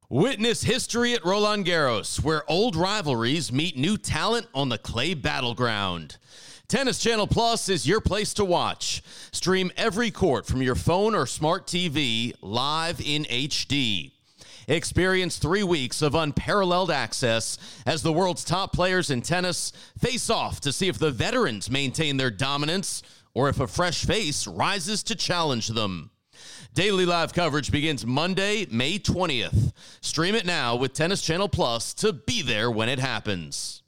Witness history at Roland Garros, where old rivalries meet new talent on the clay battleground. Tennis Channel Plus is your place to watch. Stream every court from your phone or smart TV live in HD. Experience 3 weeks of unparalleled access as the world's top players in tennis face off to see if the veterans maintain their dominance or if a fresh face rises to challenge them. Daily live coverage begins Monday, May 20th. Stream it now with Tennis Channel Plus to be there when it happens.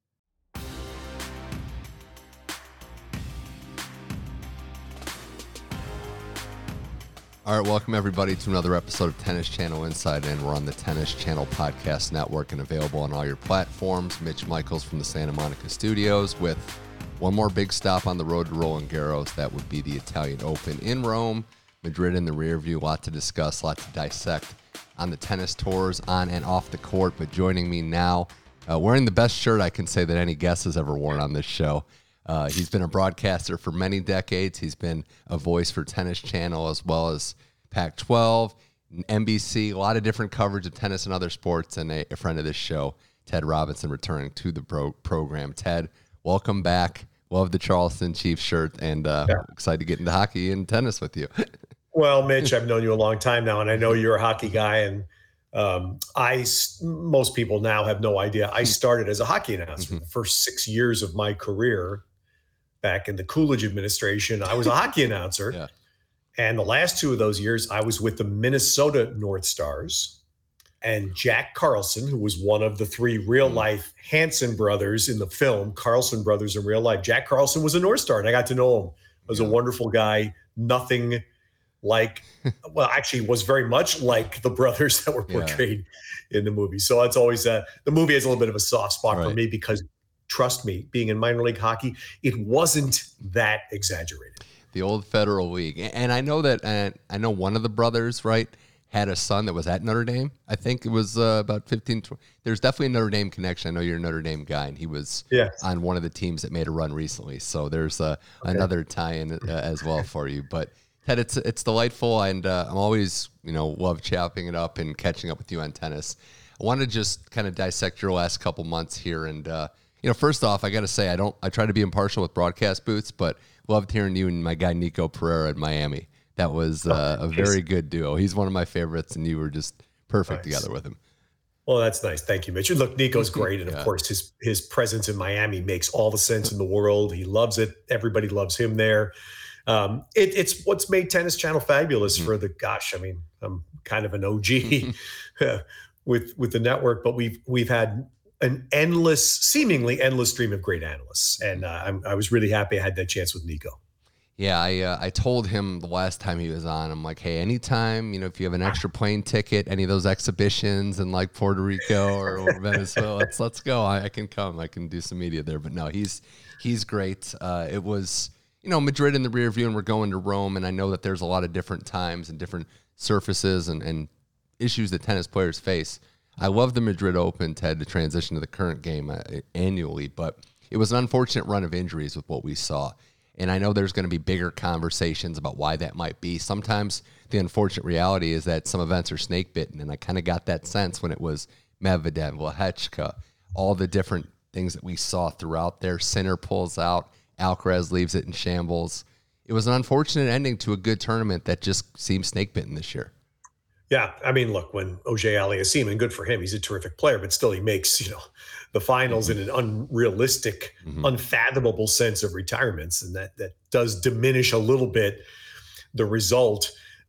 All right, welcome everybody to another episode of Tennis Channel Inside In. We're on the Tennis Channel Podcast Network and available on all your platforms. Mitch Michaels from the Santa Monica studios with one more big stop on the road to Roland Garros. That would be the Italian Open in Rome. Madrid in the rear view, a lot to discuss, a lot to dissect on the tennis tours, on and off the court. But joining me now, wearing the best shirt I can say that any guest has ever worn on this show. He's been a broadcaster for many decades. He's been a voice for Tennis Channel as well as Pac-12, NBC, a lot of different coverage of tennis and other sports, and a friend of this show, Ted Robinson, returning to the program. Ted, welcome back. Love the Charleston Chiefs shirt, and excited to get into hockey and tennis with you. Well, Mitch, I've known you a long time now, and I know you're a hockey guy, and most people now have no idea. I started as a hockey announcer. The first 6 years of my career back in the Coolidge administration, I was a hockey announcer. Yeah. And the last 2 of those years, I was with the Minnesota North Stars. And Jack Carlson, who was one of the 3 real-life Hanson brothers in the film, Carlson Brothers in real life. Jack Carlson was a North Star, and I got to know him. He was a wonderful guy, nothing like, well, actually was very much like the brothers that were portrayed in the movie. So it's always, the movie has a little bit of a soft spot for me because, trust me, being in minor league hockey, it wasn't that exaggerated. The old Federal League. And I know that, I know one of the brothers, right, had a son that was at Notre Dame. I think it was about 15, 20. There's definitely a Notre Dame connection. I know you're a Notre Dame guy, and he was on one of the teams that made a run recently. So there's another tie-in as well for you. But Ted, it's delightful, and I'm always, love chopping it up and catching up with you on tennis. I want to just kind of dissect your last couple months here. And, first off, I got to say, I try to be impartial with broadcast booths, but loved hearing you and my guy Nico Pereira in Miami. That was a very good duo. He's one of my favorites, and you were just perfect together with him. Well, that's nice. Thank you, Mitch. Look, Nico's great. And of course, his presence in Miami makes all the sense in the world. He loves it. Everybody loves him there. It's what's made Tennis Channel fabulous for I'm kind of an OG with the network, but we've had an seemingly endless stream of great analysts. And I was really happy I had that chance with Nico. Yeah, I told him the last time he was on, I'm like, hey, anytime, if you have an extra plane ticket, any of those exhibitions in like Puerto Rico or Venezuela, let's go. I can come. I can do some media there. But no, he's great. It was, Madrid in the rear view, and we're going to Rome. And I know that there's a lot of different times and different surfaces and issues that tennis players face. I love the Madrid Open, Ted, to transition to the current game annually, but it was an unfortunate run of injuries with what we saw. And I know there's going to be bigger conversations about why that might be. Sometimes the unfortunate reality is that some events are snake bitten, and I kind of got that sense when it was Medvedev, Lehechka, all the different things that we saw throughout there. Sinner pulls out, Alcaraz leaves it in shambles. It was an unfortunate ending to a good tournament that just seemed snake bitten this year. Yeah, I mean, look, when Auger-Aliassime, and good for him, he's a terrific player, but still he makes, the finals in an unrealistic, unfathomable sense of retirements, and that does diminish a little bit the result.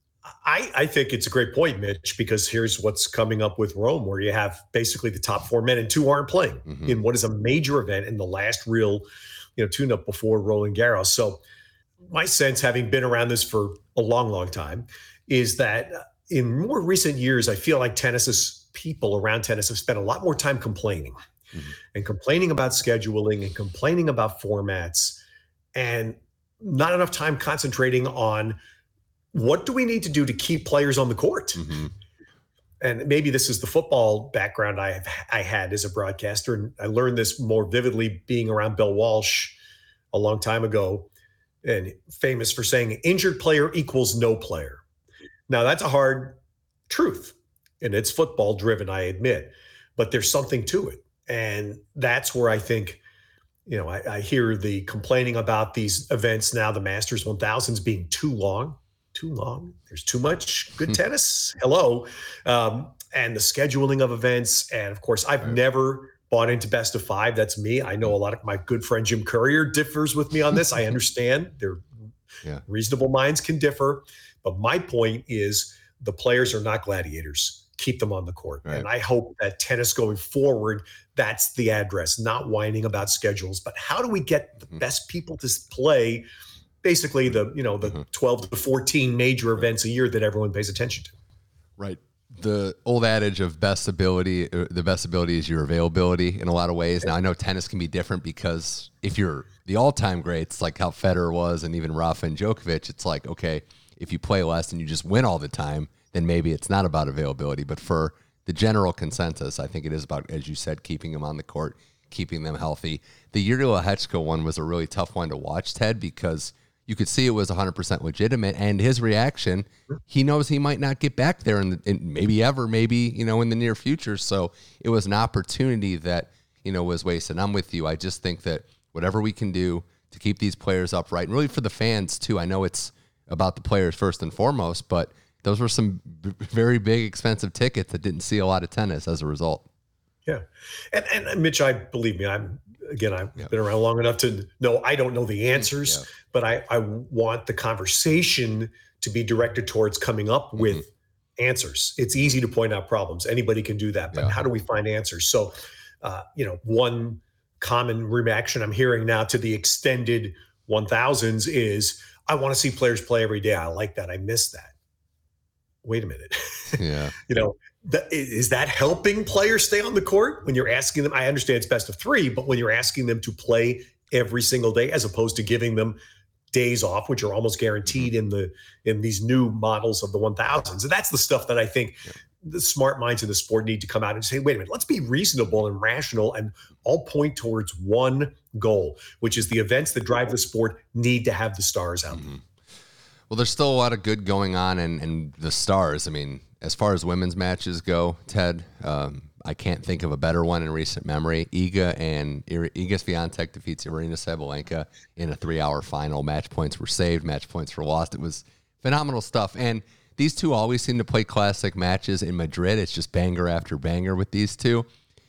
I think it's a great point, Mitch, because here's what's coming up with Rome, where you have basically the top 4 men and 2 aren't playing in what is a major event in the last real, tune-up before Roland Garros. So my sense, having been around this for a long, long time, is that in more recent years, I feel like people around tennis have spent a lot more time complaining and complaining about scheduling and complaining about formats, and not enough time concentrating on what do we need to do to keep players on the court. And maybe this is the football background I had as a broadcaster, and I learned this more vividly being around Bill Walsh a long time ago, and famous for saying injured player equals no player. Now, that's a hard truth and it's football driven, I admit, but there's something to it. And that's where I think, I hear the complaining about these events now, the Masters 1000s being too long. There's too much good tennis. Hello. And the scheduling of events. And of course, I've never bought into best of 5. That's me. I know a lot of my good friend Jim Courier differs with me on this. I understand reasonable minds can differ. But my point is the players are not gladiators. Keep them on the court. Right. And I hope that tennis going forward, that's the address, not whining about schedules, but how do we get the best people to play basically the 12 to 14 major events a year that everyone pays attention to. Right. The old adage of the best ability is your availability in a lot of ways. Now, I know tennis can be different because if you're the all-time greats, like how Federer was and even Rafa and Djokovic, it's like, okay, if you play less and you just win all the time, then maybe it's not about availability. But for the general consensus, I think it is about, as you said, keeping them on the court, keeping them healthy. The Yuri Lehecka one was a really tough one to watch, Ted, because you could see it was 100% legitimate, and his reaction, he knows he might not get back there in maybe ever, maybe, in the near future. So it was an opportunity that, was wasted. I'm with you. I just think that whatever we can do to keep these players upright, and really for the fans too. I know it's about the players first and foremost, but those were some very big, expensive tickets that didn't see a lot of tennis as a result. Yeah. And Mitch, believe me, I've been around long enough to know I don't know the answers, but I want the conversation to be directed towards coming up with answers. It's easy to point out problems. Anybody can do that, but how do we find answers? So, one common reaction I'm hearing now to the extended 1000s is, I want to see players play every day. I like that. I miss that. Wait a minute. Yeah. Is that helping players stay on the court when you're asking them? I understand it's best of 3, but when you're asking them to play every single day, as opposed to giving them days off, which are almost guaranteed in these new models of the 1000s. And that's the stuff that I think the smart minds in the sport need to come out and say, wait a minute, let's be reasonable and rational and all point towards one goal, which is the events that drive the sport need to have the stars out. Well, there's still a lot of good going on, and the stars, I mean, as far as women's matches go, Ted, I can't think of a better one in recent memory. Iga Swiatek defeats Aryna Sabalenka in a 3-hour final. Match points were saved. Match points were lost. It was phenomenal stuff. And these two always seem to play classic matches in Madrid. It's just banger after banger with these two.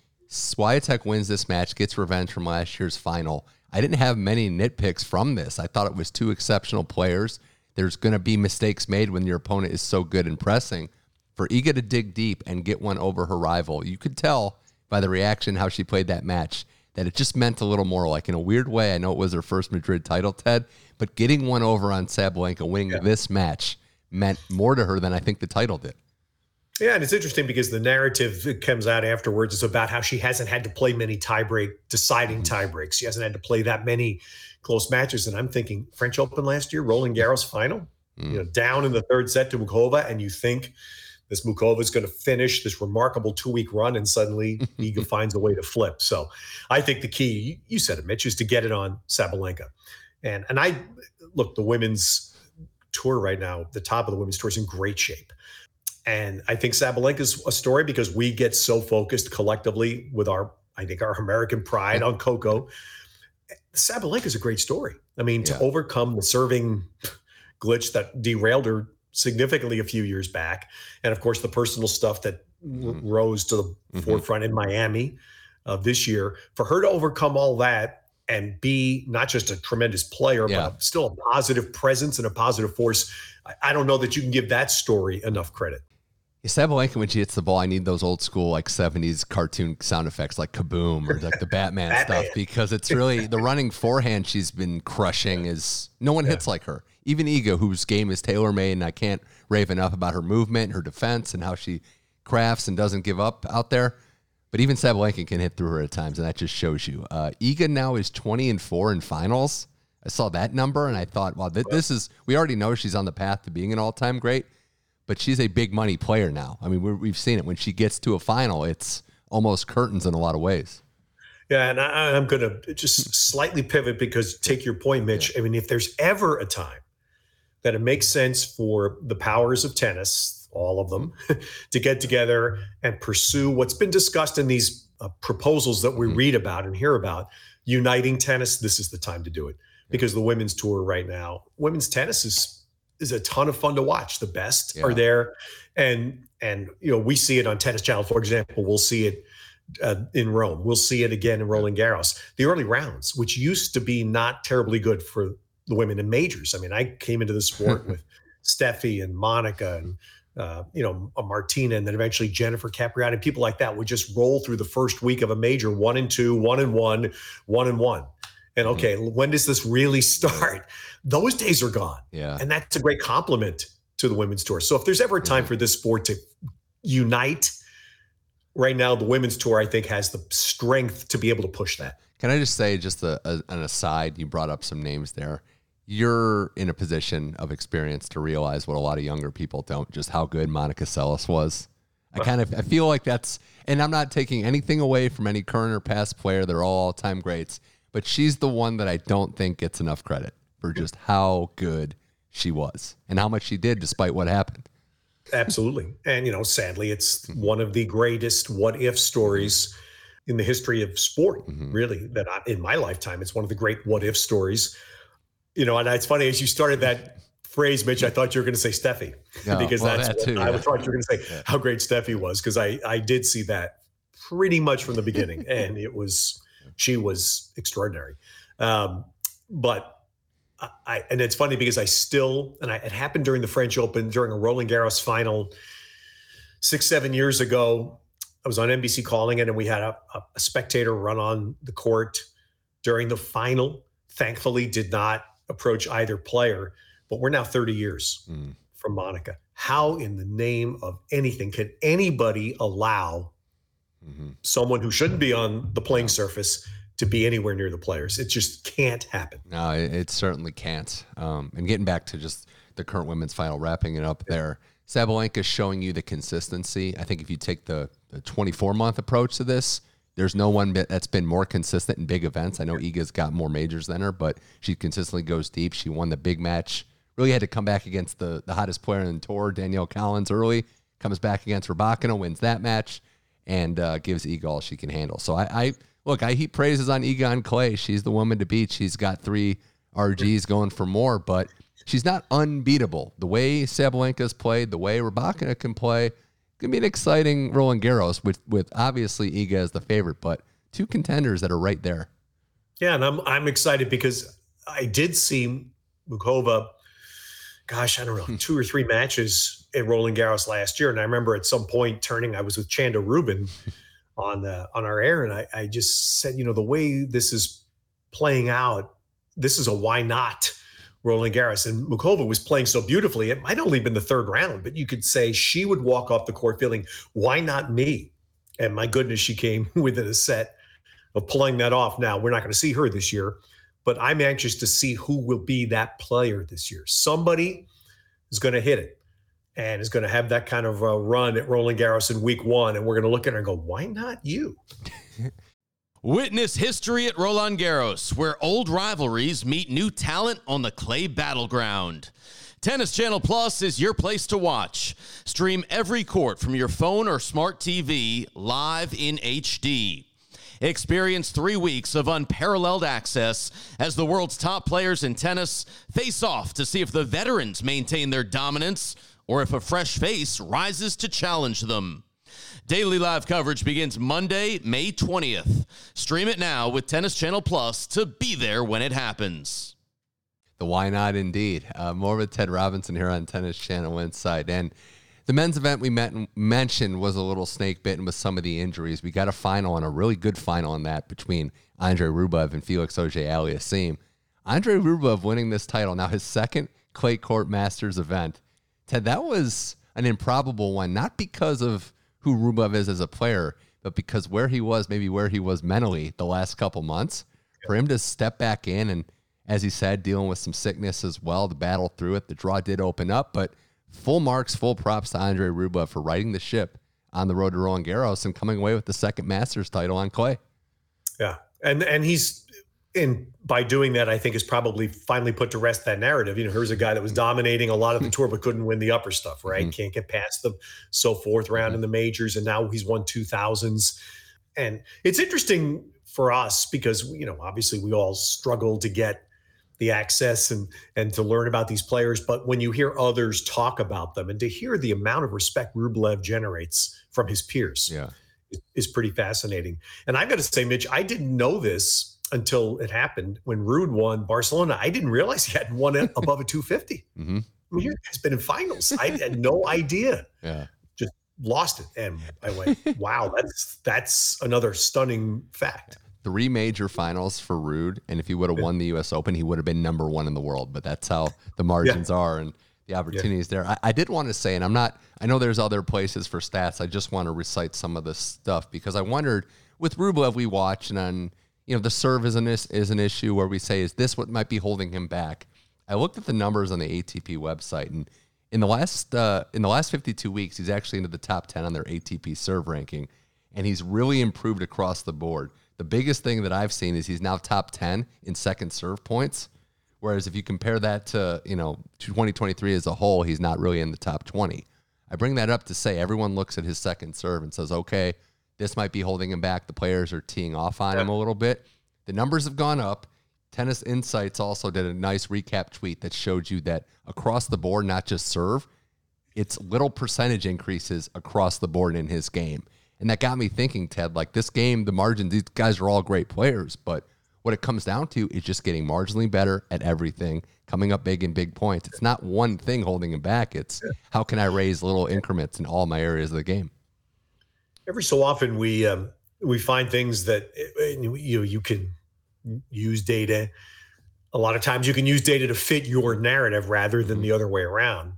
Swiatek wins this match, gets revenge from last year's final. I didn't have many nitpicks from this. I thought it was two exceptional players. There's going to be mistakes made when your opponent is so good and pressing. For Iga to dig deep and get one over her rival, you could tell by the reaction how she played that match that it just meant a little more. Like, in a weird way, I know it was her first Madrid title, Ted, but getting one over on Sabalenka, winning this match, meant more to her than I think the title did. Yeah, and it's interesting because the narrative that comes out afterwards is about how she hasn't had to play many deciding tie breaks. She hasn't had to play that many close matches. And I'm thinking, French Open last year, Roland Garros final, down in the third set to Mukova, and you think this Mukova is going to finish this remarkable 2-week run, and suddenly Iga finds a way to flip. So I think the key, you said it, Mitch, is to get it on Sabalenka. And I look, the women's tour right now, the top of the women's tour is in great shape. And I think Sabalenka's a story because we get so focused collectively with our American pride on Coco. Sabalenka's a great story. I mean, to overcome the serving glitch that derailed her significantly a few years back, and of course the personal stuff that rose to the forefront in Miami this year, for her to overcome all that and be not just a tremendous player, but still a positive presence and a positive force, I don't know that you can give that story enough credit. Sabalenka, when she hits the ball, I need those old school like 70s cartoon sound effects like kaboom or like the Batman stuff, because it's really the running forehand she's been crushing. Is no one hits like her. Even Iga, whose game is tailor-made, and I can't rave enough about her movement, her defense, and how she crafts and doesn't give up out there. But even Sabalenka can hit through her at times, and that just shows you. Iga now is 20-4 in finals. I saw that number, and I thought, wow, this is, we already know she's on the path to being an all-time great, but she's a big money player now. I mean, we've seen it. When she gets to a final, it's almost curtains in a lot of ways. Yeah, and I'm going to just slightly pivot because, take your point, Mitch. I mean, if there's ever a time that it makes sense for the powers of tennis, all of them, to get together and pursue what's been discussed in these proposals that we read about and hear about, uniting tennis. This is the time to do it, because the women's tour right now, women's tennis is a ton of fun to watch. The best are there. And we see it on Tennis Channel, for example. We'll see it in Rome. We'll see it again in Roland Garros. The early rounds, which used to be not terribly good for the women in majors. I mean, I came into the sport with Steffi and Monica and Martina, and then eventually Jennifer Capriati, people like that would just roll through the first week of a major 1-2, 1-1, 1-1. And okay, when does this really start? Those days are gone. Yeah. And that's a great compliment to the women's tour. So if there's ever a time for this sport to unite, right now, the women's tour, I think, has the strength to be able to push that. Can I just say, just an aside, you brought up some names there. You're in a position of experience to realize what a lot of younger people don't, just how good Monica Seles was. I feel like that's, and I'm not taking anything away from any current or past player. They're all-time greats. But she's the one that I don't think gets enough credit for just how good she was and how much she did despite what happened. Absolutely. And, sadly, it's one of the greatest what-if stories in the history of sport, really, that in my lifetime, it's one of the great what-if stories. And it's funny, as you started that phrase, Mitch, I thought you were going to say Steffi, because I thought you were going to say how great Steffi was, because I did see that pretty much from the beginning, and she was extraordinary. But it's funny because it happened during the French Open, during a Roland Garros final 6-7 years ago. I was on NBC calling it, and we had a spectator run on the court during the final. Thankfully, did not approach either player, but we're now 30 years from Monica. How in the name of anything can anybody allow someone who shouldn't be on the playing surface to be anywhere near the players? It just can't happen. No, it certainly can't. And getting back to just the current women's final, wrapping it up there, Sabalenka is showing you the consistency. I think if you take the 24-month approach to this, there's no one that's been more consistent in big events. I know Iga's got more majors than her, but she consistently goes deep. She won the big match. Really had to come back against the hottest player in the tour, Danielle Collins, early. Comes back against Rybakina, wins that match, and gives Iga all she can handle. So I heap praises on Iga on clay. She's the woman to beat. She's got 3 RGs going for more, but she's not unbeatable. The way Sabalenka's played, the way Rybakina can play, going to be an exciting Roland Garros with obviously Iga as the favorite, but 2 contenders that are right there. Yeah, and I'm excited because I did see Muchova, gosh, I don't know, 2 or 3 matches at Roland Garros last year. And I remember at some point I was with Chanda Rubin on our air, and I just said, the way this is playing out, this is a why not Roland Garros. And Muchova was playing so beautifully. It might only have been the 3rd round, but you could say she would walk off the court feeling, why not me? And my goodness, she came within a set of pulling that off. Now, we're not going to see her this year, but I'm anxious to see who will be that player this year. Somebody is going to hit it and is going to have that kind of a run at Roland Garros in week 1. And we're going to look at her and go, why not you? Witness history at Roland Garros, where old rivalries meet new talent on the clay battleground. Tennis Channel Plus is your place to watch. Stream every court from your phone or smart TV live in HD. Experience 3 weeks of unparalleled access as the world's top players in tennis face off to see if the veterans maintain their dominance or if a fresh face rises to challenge them. Daily live coverage begins Monday, May 20th. Stream it now with Tennis Channel Plus to be there when it happens. The why not indeed. More with Ted Robinson here on Tennis Channel Inside. And the men's event we mentioned was a little snake bitten with some of the injuries. We got a final, and a really good final in that, between Andre Rublev and Felix Auger-Aliassime. Andre Rublev winning this title, now his 2nd clay court Masters event. Ted, that was an improbable one, not because of who Rublev is as a player, but because where he was mentally the last couple months, for him to step back in and, as he said, dealing with some sickness as well, to battle through it. The draw did open up, but full marks, full props to Andre Rublev for riding the ship on the road to Roland Garros and coming away with the 2nd Masters title on clay. Yeah, and he's And by doing that, I think has probably finally put to rest that narrative. Here's a guy that was dominating a lot of the tour, but couldn't win the upper stuff, right? Mm-hmm. Can't get past the fourth round in the majors. And now he's won 2000s. And it's interesting for us because, obviously we all struggle to get the access and to learn about these players. But when you hear others talk about them and to hear the amount of respect Rublev generates from his peers is pretty fascinating. And I've got to say, Mitch, I didn't know this until it happened when Ruud won Barcelona. I didn't realize he hadn't won it above a 250. Mm-hmm. I mean, he's been in finals. I had no idea. Yeah. Just lost it. And I went, wow, that's another stunning fact. 3 major finals for Ruud, and if he would have won the U.S. Open, he would have been number 1 in the world. But that's how the margins are and the opportunities there. I did want to say, and I know there's other places for stats. I just want to recite some of this stuff because I wondered with Rublev, we watch and on, the serve is an issue where we say, is this what might be holding him back? I looked at the numbers on the ATP website, and in the last 52 weeks, he's actually into the top 10 on their ATP serve ranking, and he's really improved across the board. The biggest thing that I've seen is he's now top 10 in second serve points, whereas if you compare that to 2023 as a whole, he's not really in the top 20. I bring that up to say everyone looks at his second serve and says, okay, this might be holding him back. The players are teeing off on him a little bit. The numbers have gone up. Tennis Insights also did a nice recap tweet that showed you that across the board, not just serve, it's little percentage increases across the board in his game. And that got me thinking, Ted, like this game, the margins, these guys are all great players, but what it comes down to is just getting marginally better at everything, coming up big in big points. It's not one thing holding him back. It's how can I raise little increments in all my areas of the game? Every so often we find things that you can use data. A lot of times you can use data to fit your narrative rather than the other way around.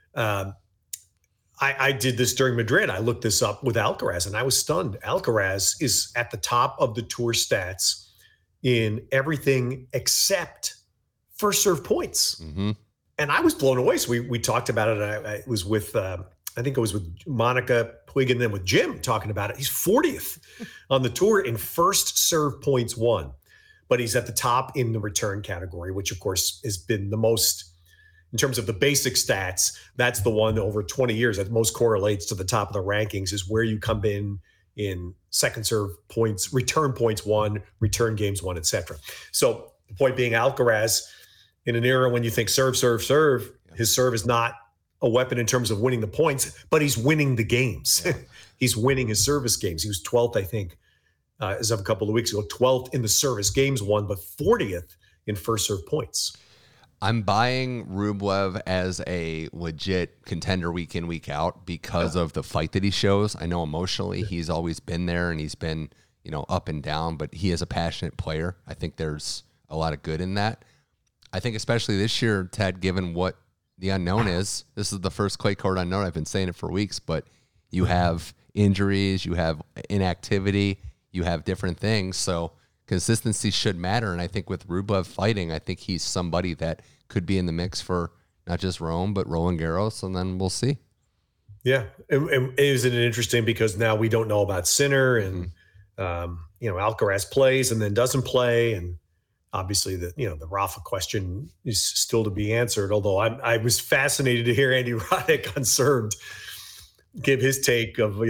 I did this during Madrid. I looked this up with Alcaraz, and I was stunned. Alcaraz is at the top of the tour stats in everything except first serve points. Mm-hmm. And I was blown away. So we talked about it. I was with, I think it was with Monica Puig and then with Jim talking about it. He's 40th on the tour in first serve points won, but he's at the top in the return category, which of course has been the most, in terms of the basic stats, that's the one over 20 years that most correlates to the top of the rankings is where you come in second serve points, return points won, return games won, et cetera. So the point being Alcaraz, in an era when you think serve, his serve is not a weapon in terms of winning the points, but he's winning the games. Yeah. He's winning his service games. He was 12th, I think, as of a couple of weeks ago, 12th in the service games won, but 40th in first serve points. I'm buying Rublev as a legit contender week in, week out because of the fight that he shows. I know emotionally he's always been there and he's been, up and down, but he is a passionate player. I think there's a lot of good in that. I think especially this year, Ted, given what the unknown is, this is the first clay court unknown. I've been saying it for weeks, but you have injuries, you have inactivity, you have different things. So consistency should matter. And I think with Rublev fighting, I think he's somebody that could be in the mix for not just Rome, but Roland Garros. And then we'll see. Yeah. And isn't it interesting because now we don't know about Sinner and, Alcaraz plays and then doesn't play. And obviously the Rafa question is still to be answered. Although I was fascinated to hear Andy Roddick on served give his take of,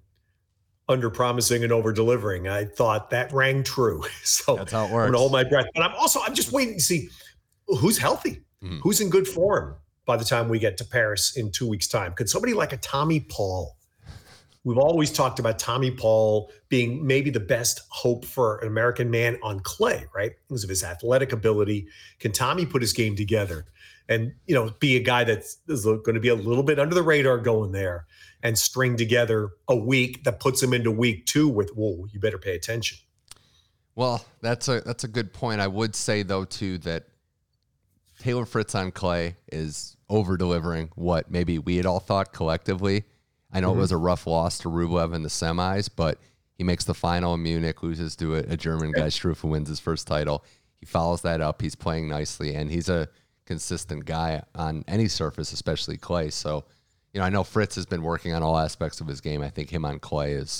under promising and over delivering. I thought that rang true. So that's how it works. I'm gonna hold my breath. But I'm just waiting to see who's healthy, who's in good form by the time we get to Paris in 2 weeks' time. Could somebody like a Tommy Paul? We've always talked about Tommy Paul being maybe the best hope for an American man on clay, right? Because of his athletic ability. Can Tommy put his game together and, be a guy that's going to be a little bit under the radar going there and string together a week that puts him into week 2 with, whoa, you better pay attention. Well, that's a good point. I would say, though, too, that Taylor Fritz on clay is over-delivering what maybe we had all thought collectively. I know it was a rough loss to Rublev in the semis, but he makes the final in Munich, loses to a German guy, Struff, who wins his first title. He follows that up. He's playing nicely, and he's a consistent guy on any surface, especially clay. So, I know Fritz has been working on all aspects of his game. I think him on clay is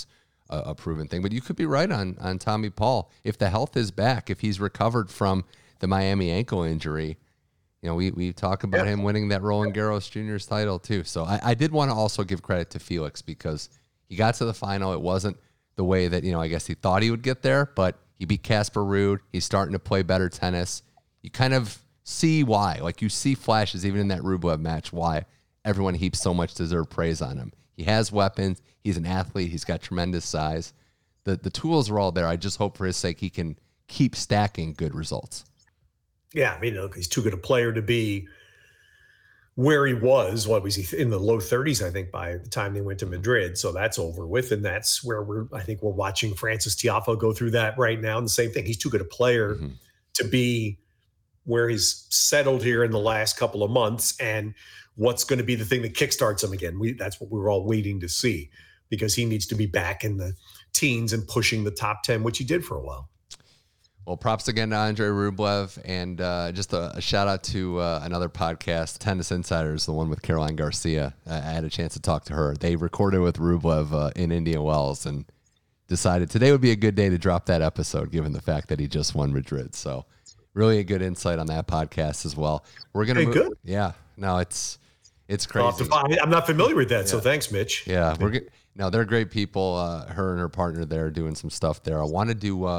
a proven thing. But you could be right on Tommy Paul. If the health is back, if he's recovered from the Miami ankle injury, you know, we talk about him winning that Roland Garros Juniors title too. So I did want to also give credit to Felix because he got to the final. It wasn't the way that, you know, I guess he thought he would get there, but he beat Casper Ruud. He's starting to play better tennis. You kind of see why. Like, you see flashes even in that Rublev match why everyone heaps so much deserved praise on him. He has weapons. He's an athlete. He's got tremendous size. The tools are all there. I just hope for his sake he can keep stacking good results. Yeah, I mean, look, he's too good a player to be where he was. What was he in the low 30s? I think by the time they went to Madrid, so that's over with, and that's where I think we're watching Francis Tiafoe go through that right now. And the same thing, he's too good a player to be where he's settled here in the last couple of months. And what's going to be the thing that kickstarts him again? That's what we're all waiting to see, because he needs to be back in the teens and pushing the top 10, which he did for a while. Well, props again to Andre Rublev, and just a shout out to another podcast, Tennis Insiders, the one with Caroline Garcia. I had a chance to talk to her. They recorded with Rublev in Indian Wells and decided today would be a good day to drop that episode, given the fact that he just won Madrid. So really a good insight on that podcast as well. We're going to move. Good. Yeah, no, it's crazy. I'm not familiar with that, so thanks, Mitch. Yeah, no, they're great people. Her and her partner there doing some stuff there. I want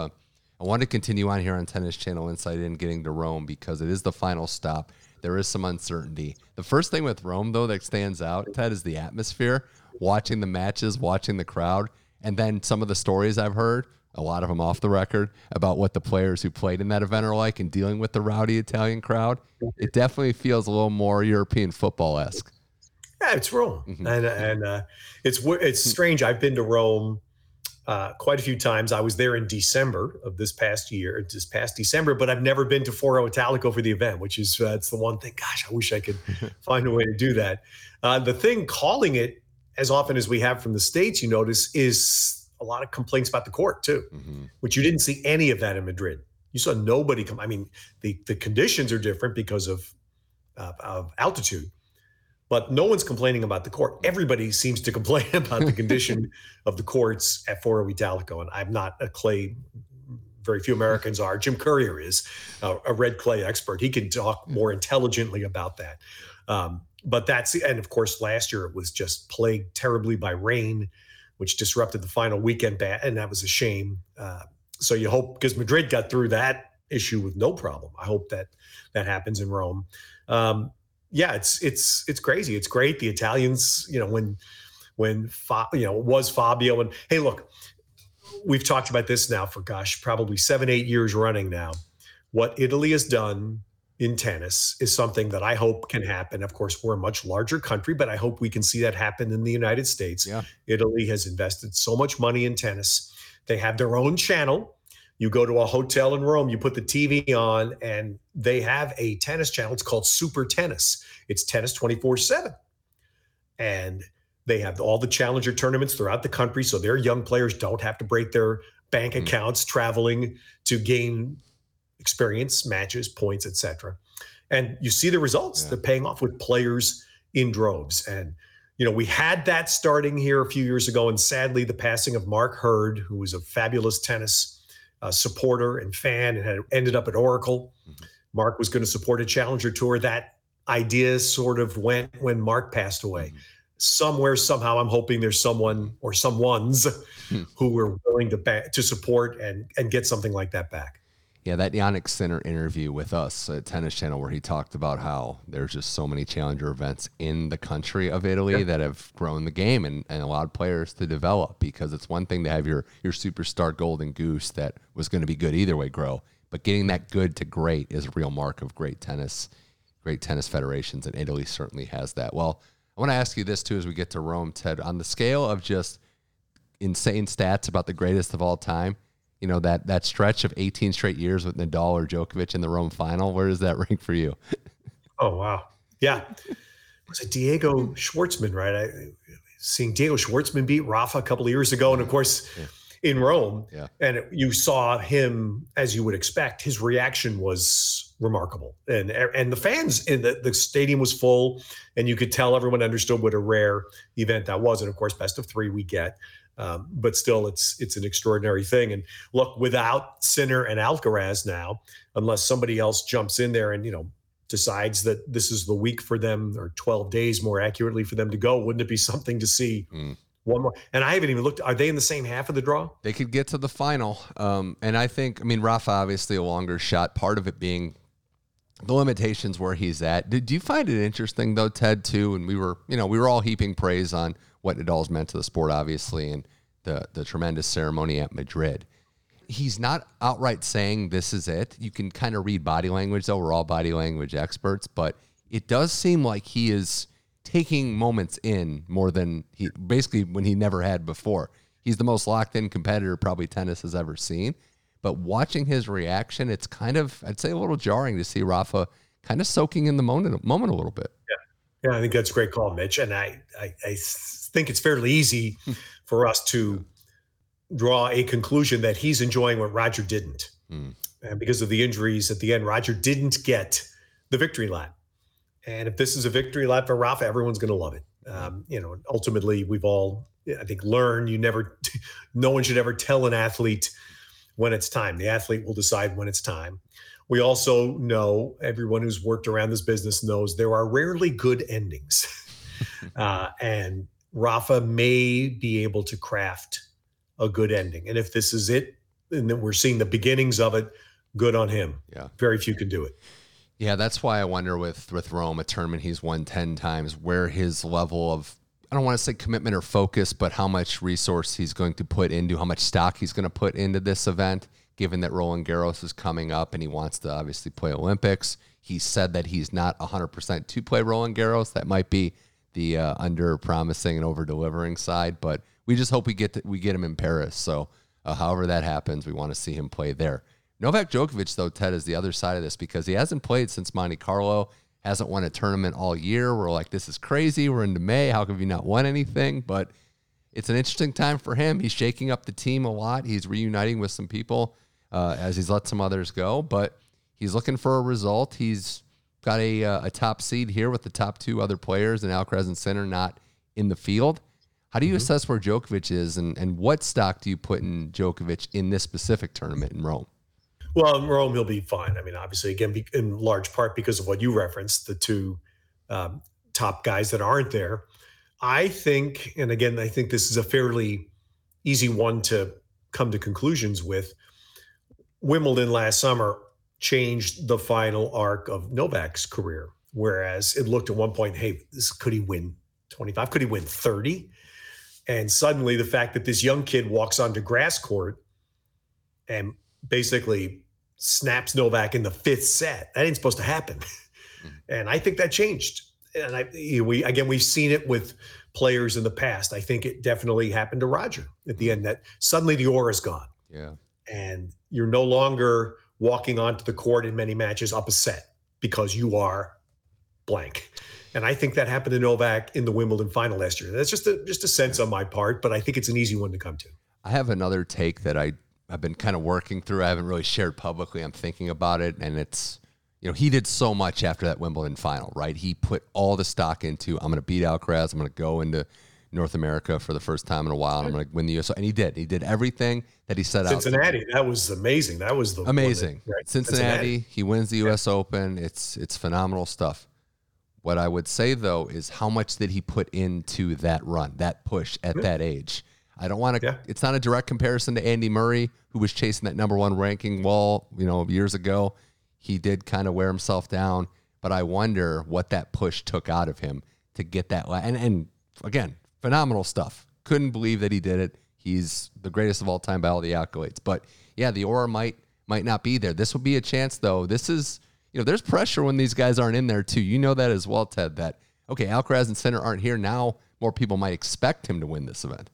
to continue on here on Tennis Channel Insight and getting to Rome because it is the final stop. There is some uncertainty. The first thing with Rome, though, that stands out, Ted, is the atmosphere, watching the matches, watching the crowd, and then some of the stories I've heard, a lot of them off the record, about what the players who played in that event are like and dealing with the rowdy Italian crowd. It definitely feels a little more European football-esque. Yeah, it's Rome. And it's strange. I've been to Rome quite a few times. I was there in December of this past December, but I've never been to Foro Italico for the event, which is that's the one thing. Gosh, I wish I could find a way to do that. The thing calling it as often as we have from the States, you notice, is a lot of complaints about the court too, which you didn't see any of that in Madrid. You saw nobody come. I mean, the conditions are different because of altitude. But no one's complaining about the court. Everybody seems to complain about the condition of the courts at Foro Italico. And I'm not a clay, very few Americans are. Jim Courier is a red clay expert. He can talk more intelligently about that. But and of course, last year it was just plagued terribly by rain, which disrupted the final weekend, and that was a shame. So you hope, because Madrid got through that issue with no problem. I hope that happens in Rome. Yeah, it's crazy. It's great. The Italians, when it was Fabio, and hey, look, we've talked about this now for probably 7-8 years running now. What Italy has done in tennis is something that I hope can happen. Of course, we're a much larger country, but I hope we can see that happen in the United States. Yeah. Italy has invested so much money in tennis. They have their own channel. You go to a hotel in Rome, you put the TV on, and they have a tennis channel. It's called Super Tennis. It's tennis 24/7. And they have all the challenger tournaments throughout the country, so their young players don't have to break their bank accounts traveling to gain experience, matches, points, etc. And you see the results. Yeah. They're paying off with players in droves. And we had that starting here a few years ago, and sadly, the passing of Mark Hurd, who was a fabulous tennis supporter and fan, and had ended up at Oracle. Mark was going to support a challenger tour. That idea sort of went when Mark passed away. Somewhere, somehow, I'm hoping there's someone or someones who were willing to support and get something like that back. Yeah, that Yannick Sinner interview with us at Tennis Channel, where he talked about how there's just so many challenger events in the country of Italy that have grown the game and allowed players to develop, because it's one thing to have your superstar golden goose that was going to be good either way grow, but getting that good to great is a real mark of great tennis federations, and Italy certainly has that. Well, I want to ask you this too as we get to Rome, Ted, on the scale of just insane stats about the greatest of all time. That stretch of 18 straight years with Nadal or Djokovic in the Rome final, where does that rank for you? Oh, wow. Yeah. Was it Diego Schwartzman, right? Seeing Diego Schwartzman beat Rafa a couple of years ago. And of course, in Rome, and you saw him, as you would expect, his reaction was remarkable. And the fans in the stadium was full, and you could tell everyone understood what a rare event that was. And of course, best of three we get. But still, it's an extraordinary thing. And look, without Sinner and Alcaraz now, unless somebody else jumps in there and decides that this is the week for them, or 12 days more accurately for them to go, wouldn't it be something to see one more? And I haven't even looked. Are they in the same half of the draw? They could get to the final. And I mean, Rafa obviously a longer shot. Part of it being the limitations where he's at. Did you find it interesting though, Ted, too? And we were all heaping praise on what Nadal's meant to the sport, obviously, and the tremendous ceremony at Madrid. He's not outright saying this is it. You can kind of read body language, though. We're all body language experts, but it does seem like he is taking moments in more than when he never had before. He's the most locked in competitor probably tennis has ever seen. But watching his reaction, it's kind of, I'd say, a little jarring to see Rafa kind of soaking in the moment a little bit. Yeah, I think that's a great call, Mitch. And I think it's fairly easy for us to draw a conclusion that he's enjoying what Roger didn't. And because of the injuries at the end, Roger didn't get the victory lap. And if this is a victory lap for Rafa, everyone's going to love it. Ultimately, we've all, I think, learned no one should ever tell an athlete when it's time. The athlete will decide when it's time. We also know, everyone who's worked around this business knows, there are rarely good endings. And Rafa may be able to craft a good ending. And if this is it, and then we're seeing the beginnings of it, good on him. Yeah. Very few can do it. Yeah, that's why I wonder with Rome, a tournament he's won 10 times, where his level of, I don't want to say commitment or focus, but how much resource he's going to put into, how much stock he's going to put into this event, given that Roland Garros is coming up and he wants to obviously play Olympics. He said that he's not 100% to play Roland Garros. That might be the under-promising and over-delivering side, but we just hope we get him in Paris. So however that happens, we want to see him play there. Novak Djokovic, though, Ted, is the other side of this because he hasn't played since Monte Carlo, hasn't won a tournament all year. We're like, this is crazy. We're into May. How have you not won anything? But it's an interesting time for him. He's shaking up the team a lot. He's reuniting with some people as he's let some others go, but he's looking for a result. He's got a top seed here with the top two other players and Alcaraz and Sinner not in the field. How do you assess where Djokovic is, and what stock do you put in Djokovic in this specific tournament in Rome? Well, in Rome, he'll be fine. I mean, obviously, again, in large part because of what you referenced, the two top guys that aren't there. I think, and again, I think this is a fairly easy one to come to conclusions with. Wimbledon last summer changed the final arc of Novak's career, whereas it looked at one point, hey, could he win 25? Could he win 30? And suddenly the fact that this young kid walks onto grass court and basically snaps Novak in the fifth set, that ain't supposed to happen. And I think that changed. And we've seen it with players in the past. I think it definitely happened to Roger at the end, that suddenly the aura's gone. Yeah. And you're no longer walking onto the court in many matches up a set because you are blank. And I think that happened to Novak in the Wimbledon final last year. That's just a sense on my part, but I think it's an easy one to come to. I have another take that I've been kind of working through. I haven't really shared publicly. I'm thinking about it, and it's, he did so much after that Wimbledon final, right? He put all the stock into, I'm going to beat Alcaraz. I'm going to go into North America for the first time in a while, and I'm going to win the US. And he did. He did everything that he set out. Cincinnati, that was amazing. That was amazing. Right? Cincinnati, he wins the US Open. It's phenomenal stuff. What I would say, though, is how much did he put into that run, that push at that age? I don't want to, it's not a direct comparison to Andy Murray, who was chasing that number one ranking wall, years ago. He did kind of wear himself down, but I wonder what that push took out of him to get that. And again, phenomenal stuff. Couldn't believe that he did it. He's the greatest of all time by all the accolades. But yeah, the aura might not be there. This would be a chance, though. This is, there's pressure when these guys aren't in there too. You know that as well, Ted, that, okay, Alcaraz and Sinner aren't here now. More people might expect him to win this event.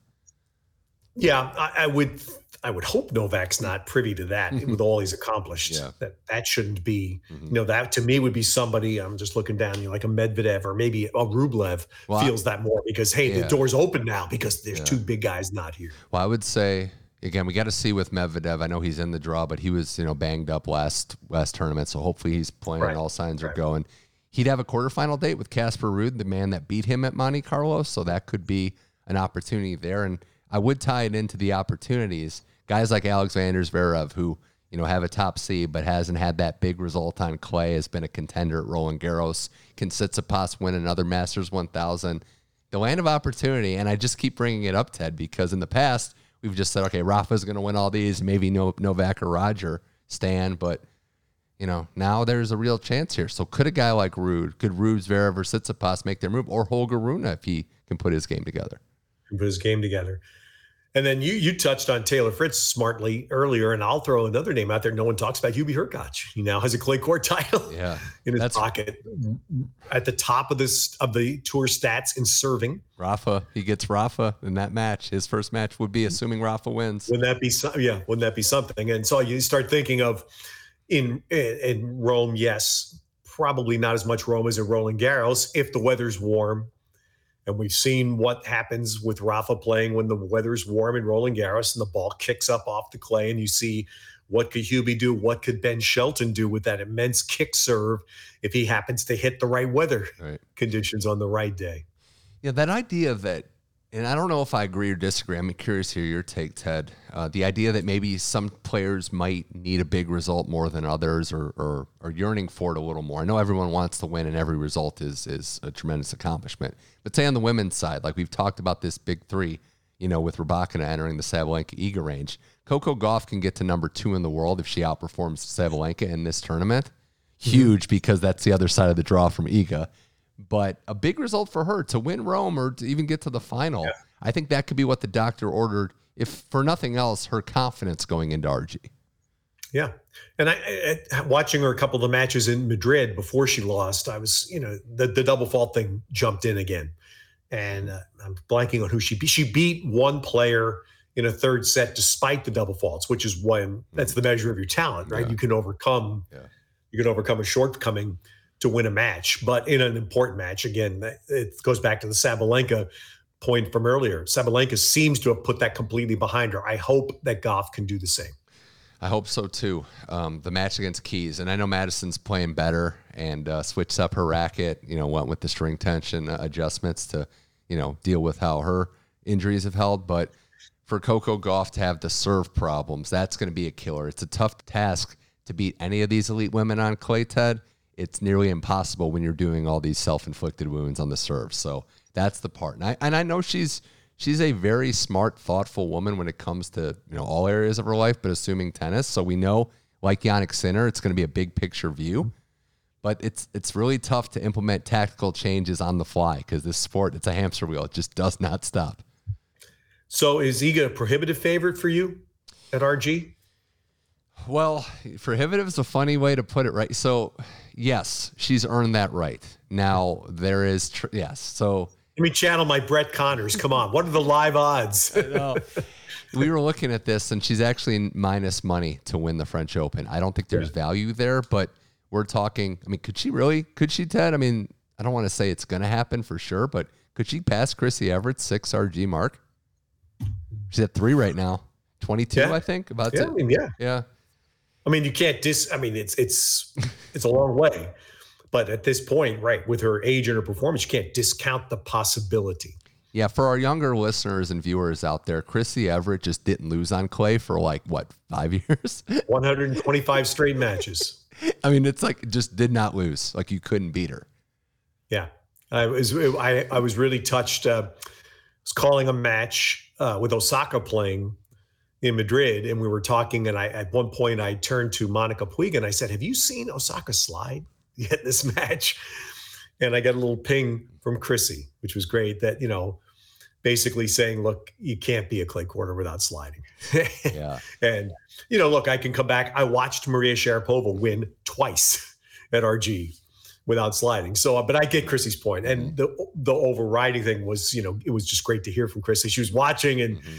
Yeah, I would hope Novak's not privy to that with all he's accomplished. Yeah. That shouldn't be, that to me would be somebody, I'm just looking down, like a Medvedev or maybe a Rublev feels that more because, hey, the door's open now because there's two big guys not here. Well, I would say, again, we got to see with Medvedev. I know he's in the draw, but he was, banged up last tournament. So hopefully he's playing and all signs are going. He'd have a quarterfinal date with Casper Ruud, the man that beat him at Monte Carlo. So that could be an opportunity there. And I would tie it into the opportunities. Guys like Alexander Zverev, who, have a top seed but hasn't had that big result on clay, has been a contender at Roland Garros. Can Tsitsipas win another Masters 1000? The land of opportunity, and I just keep bringing it up, Ted, because in the past, we've just said, okay, Rafa's going to win all these, maybe Novak or Roger, Stan, but, now there's a real chance here. So could a guy like Ruud, could Ruud, Zverev, or Tsitsipas make their move, or Holger Rune if he can put his game together? And then you touched on Taylor Fritz smartly earlier, and I'll throw another name out there. No one talks about Hubie Hurkacz. He now has a clay court title in his pocket, at the top of the tour stats in serving. He gets Rafa in that match. His first match would be assuming Rafa wins. Wouldn't that be something? And so you start thinking of in Rome, yes, probably not as much Rome as in Roland Garros if the weather's warm. And we've seen what happens with Rafa playing when the weather's warm in Roland Garros and the ball kicks up off the clay, and you see what could Hubie do, what could Ben Shelton do with that immense kick serve if he happens to hit the right weather conditions on the right day. Yeah, that idea that, and I don't know if I agree or disagree. I'm curious to hear your take, Ted. The idea that maybe some players might need a big result more than others, or are yearning for it a little more. I know everyone wants to win, and every result is a tremendous accomplishment. But say on the women's side, like we've talked about this big three, with Rybakina entering the Sabalenka-Iga range. Coco Gauff can get to number 2 in the world if she outperforms Sabalenka in this tournament. Huge, because that's the other side of the draw from Iga. But a big result for her to win Rome or to even get to the final. Yeah. I think that could be what the doctor ordered, if for nothing else, her confidence going into RG. Yeah. And I watching her a couple of the matches in Madrid before she lost, I was, the double fault thing jumped in again. And I'm blanking on who she beat. She beat one player in a third set despite the double faults, which is that's the measure of your talent, right? Yeah. You can overcome a shortcoming to win a match, but in an important match, again, it goes back to the Sabalenka point from earlier. Sabalenka seems to have put that completely behind her. I hope that Gauff can do the same. I hope so too. The match against Keys, and I know Madison's playing better and switched up her racket, went with the string tension adjustments to, deal with how her injuries have held. But for Coco Gauff to have the serve problems, that's going to be a killer. It's a tough task to beat any of these elite women on clay, Ted. It's nearly impossible when you're doing all these self-inflicted wounds on the serve. So that's the part. And I know she's a very smart, thoughtful woman when it comes to all areas of her life, but assuming tennis. So we know, like Jannik Sinner, it's going to be a big picture view. But it's really tough to implement tactical changes on the fly because this sport, it's a hamster wheel. It just does not stop. So is Iga a prohibitive favorite for you at RG? Well, prohibitive is a funny way to put it, right? So, yes, she's earned that right. Now, there is, yes. So, let me channel my Brett Connors. Come on. What are the live odds? We were looking at this, and she's actually minus money to win the French Open. I don't think there's value there, but we're talking, could she, Ted? I don't want to say it's going to happen for sure, but could she pass Chrissy Everett's 6 RG mark? She's at 3 right now. 22, I think. Yeah. You can't it's a long way, but at this point, right, with her age and her performance, you can't discount the possibility. Yeah, for our younger listeners and viewers out there, Chrissy Everett just didn't lose on clay for 5 years? 125 straight matches. It's just did not lose. You couldn't beat her. Yeah, I was really touched. I was calling a match with Osaka playing in Madrid, and we were talking, and at one point I turned to Monica Puig and I said, have you seen Osaka slide yet in this match? And I got a little ping from Chrissy, which was great, that, basically saying, look, you can't be a clay quarter without sliding. Yeah. And, look, I can come back. I watched Maria Sharapova win twice at RG without sliding. So, but I get Chrissy's point. And the overriding thing was, it was just great to hear from Chrissy. She was watching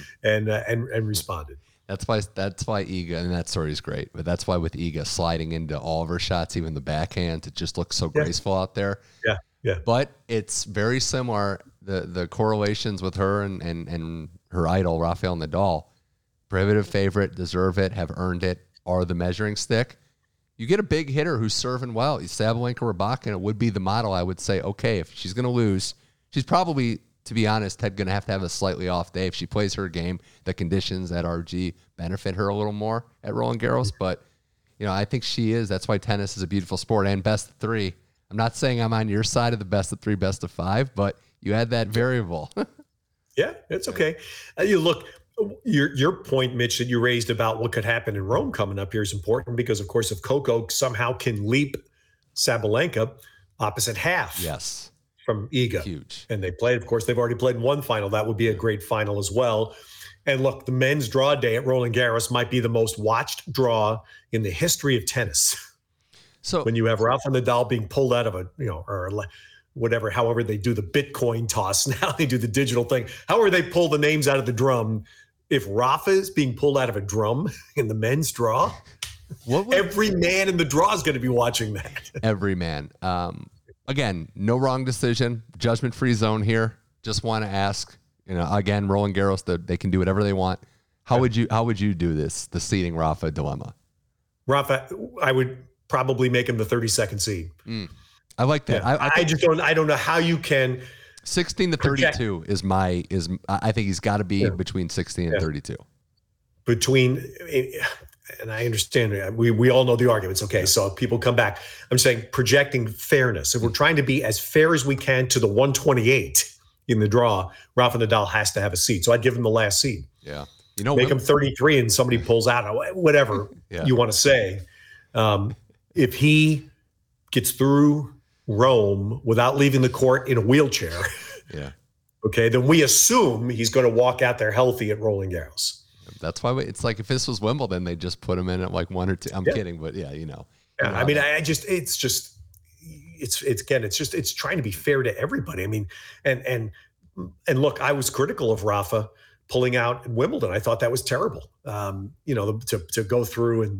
and responded. That's why Iga, and that story is great, but that's why with Iga sliding into all of her shots, even the backhand, it just looks so graceful out there. Yeah. Yeah. But it's very similar. The correlations with her and her idol, Rafael Nadal, prohibitive favorite, deserve it, have earned it, are the measuring stick. You get a big hitter who's serving well. Sabalenka Rybakina would be the model. I would say, okay, if she's going to lose, she's probably to be honest, Ted going to have a slightly off day. If she plays her game, the conditions at RG benefit her a little more at Roland Garros. But, I think she is. That's why tennis is a beautiful sport and best of three. I'm not saying I'm on your side of the best of three, best of five, but you had that variable. Yeah, it's okay. You look, your point, Mitch, that you raised about what could happen in Rome coming up here is important because, of course, if Coco somehow can leap Sabalenka opposite half. Yes. From Iga. Huge. And they've already played in one final. That would be a great final as well. And look, the men's draw day at Roland Garros might be the most watched draw in the history of tennis. So when you have Rafa Nadal being pulled out of or whatever, however they do the Bitcoin toss, now they do the digital thing. However they pull the names out of the drum. If Rafa is being pulled out of a drum in the men's draw, every man in the draw is going to be watching that. Every man. Again, no wrong decision, judgment-free zone here. Just want to ask, again, Roland Garros, they can do whatever they want. How would you do this? The seeding Rafa dilemma. Rafa, I would probably make him the 32nd seed. I like that. Yeah. I don't know how you can. 16 to 32 I think he's got to be between 16 and 32. And I understand we all know the arguments. Okay, so people come back. I'm saying projecting fairness. If we're trying to be as fair as we can to the 128 in the draw, Rafa Nadal has to have a seed. So I'd give him the last seed. Yeah, make him 33, and somebody pulls out. Whatever you want to say. If he gets through Rome without leaving the court in a wheelchair, okay, then we assume he's going to walk out there healthy at Roland Garros. That's why it's like if this was Wimbledon, they just put him in at like 1 or 2. I'm kidding, but yeah. I mean, it's trying to be fair to everybody. I mean, and look, I was critical of Rafa pulling out in Wimbledon. I thought that was terrible. To go through and,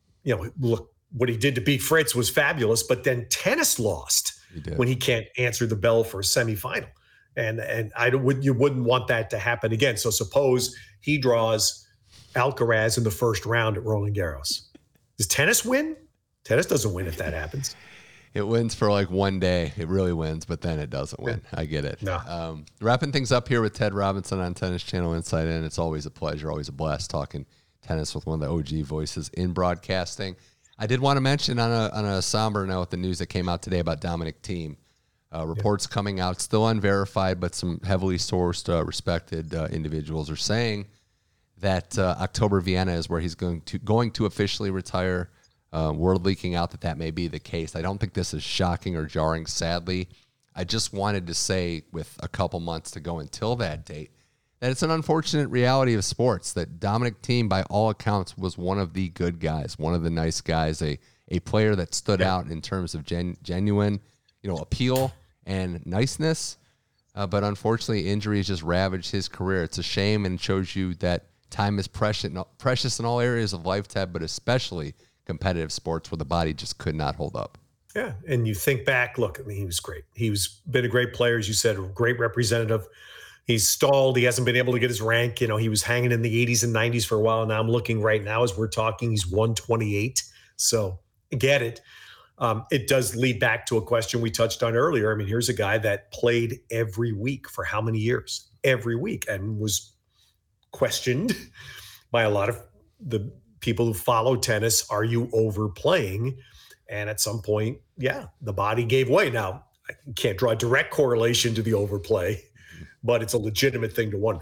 look, what he did to beat Fritz was fabulous, but then tennis lost when he can't answer the bell for a semifinal. And you wouldn't want that to happen again. So suppose he draws Alcaraz in the first round at Roland Garros. Does tennis win? Tennis doesn't win if that happens. It wins for like one day. It really wins, but then it doesn't win. I get it. No. Wrapping things up here with Ted Robinson on Tennis Channel Inside In. It's always a pleasure, always a blast talking tennis with one of the OG voices in broadcasting. I did want to mention on a somber note the news that came out today about Dominic Thiem. Reports coming out, still unverified, but some heavily sourced, respected individuals are saying that October Vienna is where he's going to officially retire. Word leaking out that may be the case. I don't think this is shocking or jarring, sadly. I just wanted to say, with a couple months to go until that date, that it's an unfortunate reality of sports that Dominic Thiem, by all accounts, was one of the good guys, one of the nice guys, a player that stood out in terms of genuine appeal and niceness, but unfortunately injuries just ravaged his career. It's a shame, and it shows you that time is precious in all areas of life, Ted, but especially competitive sports where the body just could not hold up. Yeah, and you think back, look, I mean, he was great. He's been a great player, as you said, a great representative. He's stalled. He hasn't been able to get his rank. He was hanging in the 80s and 90s for a while. Now I'm looking right now as we're talking, he's 128. So I get it. It does lead back to a question we touched on earlier. I mean, here's a guy that played every week for how many years? Every week, and was questioned by a lot of the people who follow tennis. Are you overplaying? And at some point, the body gave way. Now, I can't draw a direct correlation to the overplay, but it's a legitimate thing to wonder.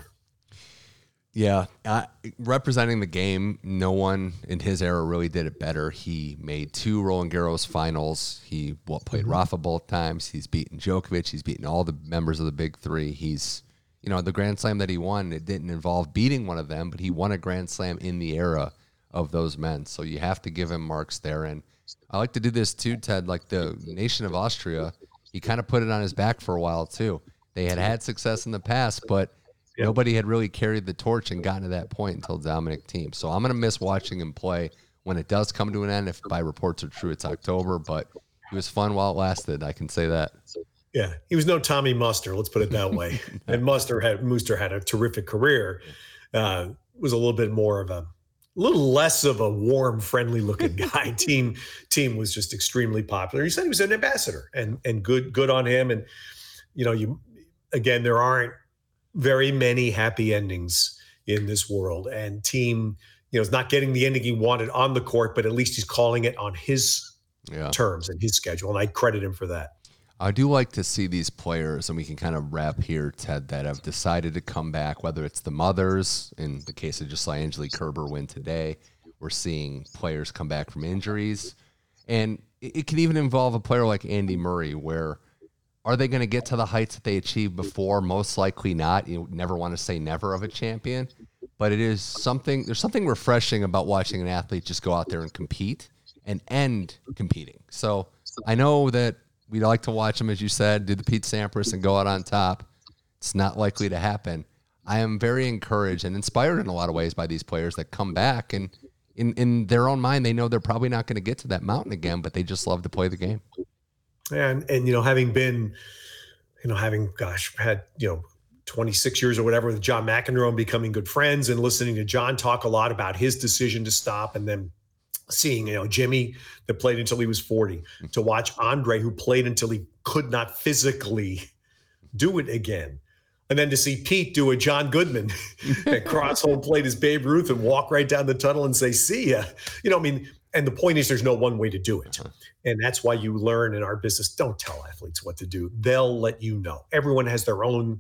Yeah, representing the game, no one in his era really did it better. He made 2 Roland Garros finals. He played Rafa both times. He's beaten Djokovic. He's beaten all the members of the big 3. He's, the Grand Slam that he won, it didn't involve beating one of them, but he won a Grand Slam in the era of those men. So you have to give him marks there. And I like to do this too, Ted, like the nation of Austria, he kind of put it on his back for a while too. They had success in the past, but nobody had really carried the torch and gotten to that point until Dominic Thiem. So I'm going to miss watching him play when it does come to an end. If by reports are true, it's October, but it was fun while it lasted. I can say that. Yeah, he was no Tommy Muster, let's put it that way. And Muster had a terrific career. Was a little less of a warm, friendly looking guy. Thiem was just extremely popular. He said he was an ambassador, and good on him. And again, there aren't very many happy endings in this world, and Thiem, is not getting the ending he wanted on the court, but at least he's calling it on his terms and his schedule, and I credit him for that. I do like to see these players, and we can kind of wrap here, Ted, that have decided to come back, whether it's the mothers. In the case of just saw Angelique Kerber win today, we're seeing players come back from injuries. And it can even involve a player like Andy Murray, where are they going to get to the heights that they achieved before? Most likely not. You never want to say never of a champion, but there's something refreshing about watching an athlete just go out there and compete and end competing. So I know that we'd like to watch them, as you said, do the Pete Sampras and go out on top. It's not likely to happen. I am very encouraged and inspired in a lot of ways by these players that come back, and in their own mind, they know they're probably not going to get to that mountain again, but they just love to play the game. And having been, had 26 years or whatever with John McEnroe and becoming good friends and listening to John talk a lot about his decision to stop, and then seeing, Jimmy that played until he was 40, to watch Andre who played until he could not physically do it again. And then to see Pete do a John Goodman and cross home plate as Babe Ruth and walk right down the tunnel and say, see ya. And the point is there's no one way to do it. And that's why you learn in our business, don't tell athletes what to do. They'll let you know. Everyone has their own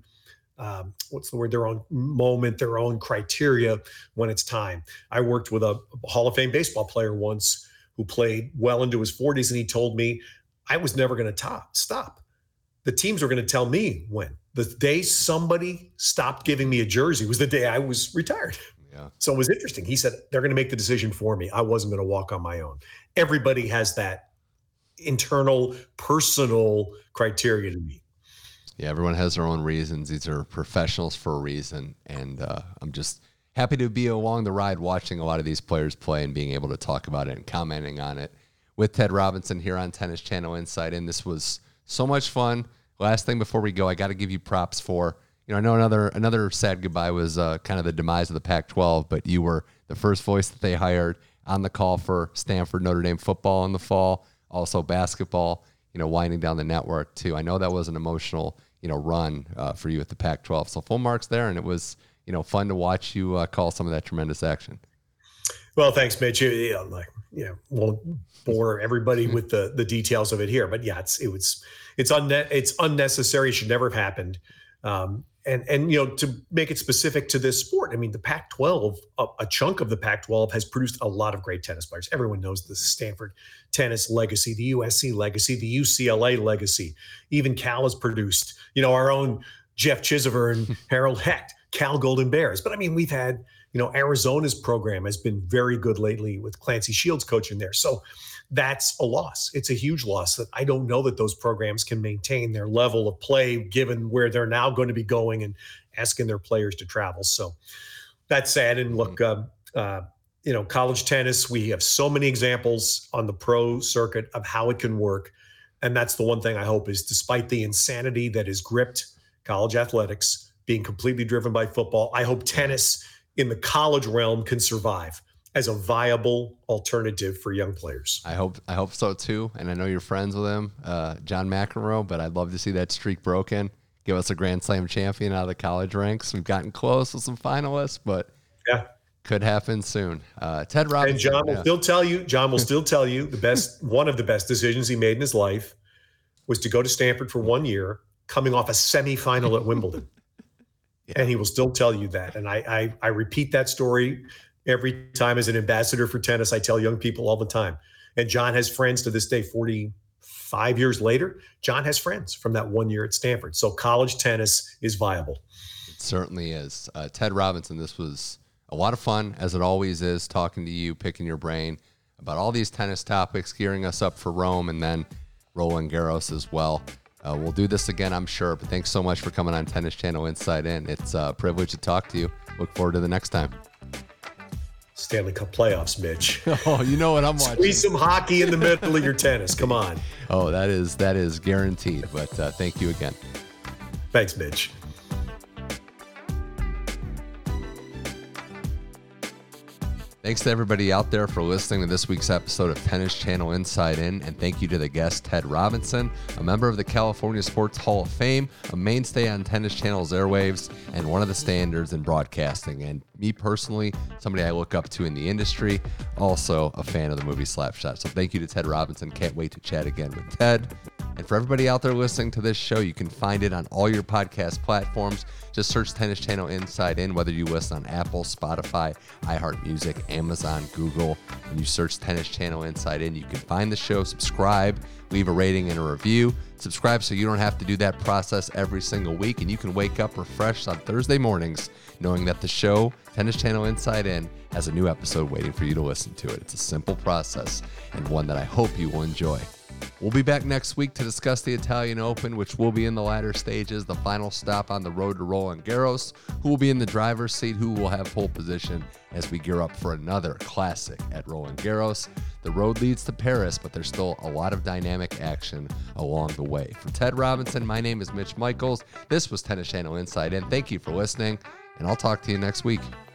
their own moment, their own criteria when it's time. I worked with a Hall of Fame baseball player once who played well into his 40s, and he told me I was never going to stop. The teams were going to tell me when. The day somebody stopped giving me a jersey was the day I was retired. Yeah. So it was interesting. He said, they're going to make the decision for me. I wasn't going to walk on my own. Everybody has that internal, personal criteria to meet. Yeah, everyone has their own reasons. These are professionals for a reason, and I'm just happy to be along the ride watching a lot of these players play and being able to talk about it and commenting on it with Ted Robinson here on Tennis Channel Inside In. This was so much fun. Last thing before we go, I got to give you props for, I know another sad goodbye was kind of the demise of the Pac-12, but you were the first voice that they hired on the call for Stanford Notre Dame football in the fall, also basketball, winding down the network too. I know that was an emotional run for you at the Pac-12. So full marks there, and it was, fun to watch you call some of that tremendous action. Well, thanks, Mitch. Won't bore everybody with the details of it here, but yeah, it's unnecessary. It should never have happened. And to make it specific to this sport, the Pac-12, a chunk of the Pac-12 has produced a lot of great tennis players. Everyone knows the Stanford tennis legacy, the USC legacy, the UCLA legacy. Even Cal has produced, our own Jeff Chisover and Harold Hecht, Cal Golden Bears. But we've had, Arizona's program has been very good lately with Clancy Shields coaching there. So that's a loss. It's a huge loss that I don't know that those programs can maintain their level of play given where they're now going to be going and asking their players to travel. So that's sad. And look, college tennis, we have so many examples on the pro circuit of how it can work. And that's the one thing I hope is, despite the insanity that has gripped college athletics, being completely driven by football, I hope tennis in the college realm can survive as a viable alternative for young players. I hope so too. And I know you're friends with him, John McEnroe, but I'd love to see that streak broken. Give us a Grand Slam champion out of the college ranks. We've gotten close with some finalists, but could happen soon. Ted Robinson. And John will still tell you, one of the best decisions he made in his life was to go to Stanford for 1 year, coming off a semifinal at Wimbledon. And he will still tell you that. And I repeat that story every time as an ambassador for tennis. I tell young people all the time. And John has friends to this day, 45 years later. John has friends from that 1 year at Stanford. So college tennis is viable. It certainly is. Ted Robinson, this was a lot of fun, as it always is, talking to you, picking your brain about all these tennis topics, gearing us up for Rome, and then Roland Garros as well. We'll do this again, I'm sure, but thanks so much for coming on Tennis Channel Inside In. It's a privilege to talk to you. Look forward to the next time. Stanley Cup playoffs, Mitch. Oh, you know what I'm watching. Squeeze some hockey in the middle of your tennis. Come on. Oh, that is guaranteed, but thank you again. Thanks, Mitch. Thanks to everybody out there for listening to this week's episode of Tennis Channel Inside In, and thank you to the guest, Ted Robinson, a member of the California Sports Hall of Fame, a mainstay on Tennis Channel's airwaves, and one of the standards in broadcasting. And me personally, somebody I look up to in the industry, also a fan of the movie Slapshot. So thank you to Ted Robinson. Can't wait to chat again with Ted. And for everybody out there listening to this show, you can find it on all your podcast platforms. Just search Tennis Channel Inside In, whether you listen on Apple, Spotify, iHeartMusic, Amazon, Google, and you search Tennis Channel Inside In. You can find the show, subscribe, leave a rating and a review. Subscribe so you don't have to do that process every single week, and you can wake up refreshed on Thursday mornings knowing that the show, Tennis Channel Inside In, has a new episode waiting for you to listen to it. It's a simple process and one that I hope you will enjoy. We'll be back next week to discuss the Italian Open, which will be in the latter stages, the final stop on the road to Roland Garros, who will be in the driver's seat, who will have pole position as we gear up for another classic at Roland Garros. The road leads to Paris, but there's still a lot of dynamic action along the way. For Ted Robinson, my name is Mitch Michaels. This was Tennis Channel Inside In. Thank you for listening, and I'll talk to you next week.